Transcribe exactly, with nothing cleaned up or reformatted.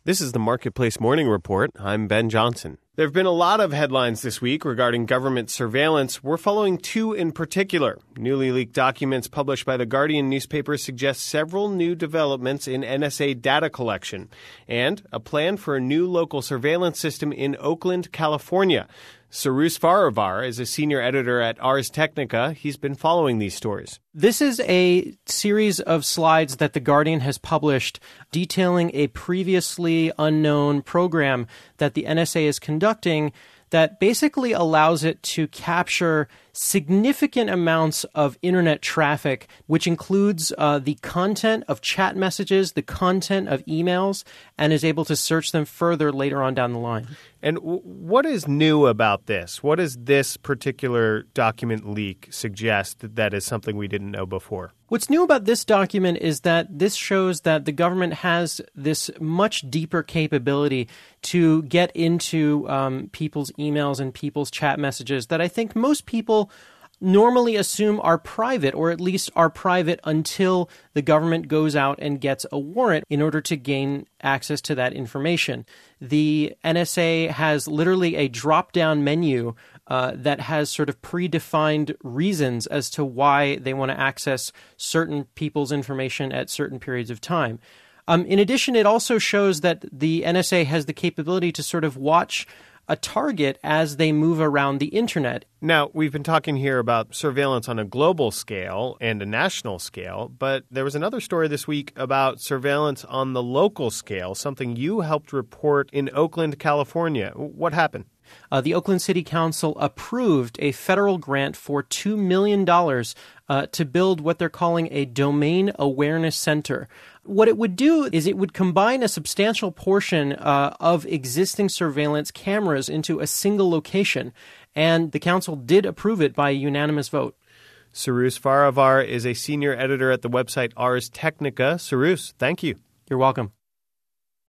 This is the Marketplace Morning Report. I'm Ben Johnson. There have been a lot of headlines this week regarding government surveillance. We're following two in particular. Newly leaked documents published by The Guardian newspaper suggest several new developments in N S A data collection and a plan for a new local surveillance system in Oakland, California. Cyrus Farivar is a senior editor at Ars Technica. He's been following these stories. This is a series of slides that The Guardian has published detailing a previously unknown program that the N S A is conducting that basically allows it to capture significant amounts of internet traffic, which includes uh, the content of chat messages, the content of emails, and is able to search them further later on down the line. And w- what is new about this? What does this particular document leak suggest that, that is something we didn't know before? What's new about this document is that this shows that the government has this much deeper capability to get into um, people's emails and people's chat messages that I think most people normally assume are private, or at least are private until the government goes out and gets a warrant in order to gain access to that information. The N S A has literally a drop-down menu uh, that has sort of predefined reasons as to why they want to access certain people's information at certain periods of time. Um, in addition, it also shows that the N S A has the capability to sort of watch a target as they move around the internet. Now, we've been talking here about surveillance on a global scale and a national scale, but there was another story this week about surveillance on the local scale, something you helped report in Oakland, California. What happened? Uh, the Oakland City Council approved a federal grant for two million dollars uh, to build what they're calling a domain awareness center. What it would do is it would combine a substantial portion uh, of existing surveillance cameras into a single location, and the council did approve it by a unanimous vote. Cyrus Farivar is a senior editor at the website Ars Technica. Cyrus, thank you. You're welcome.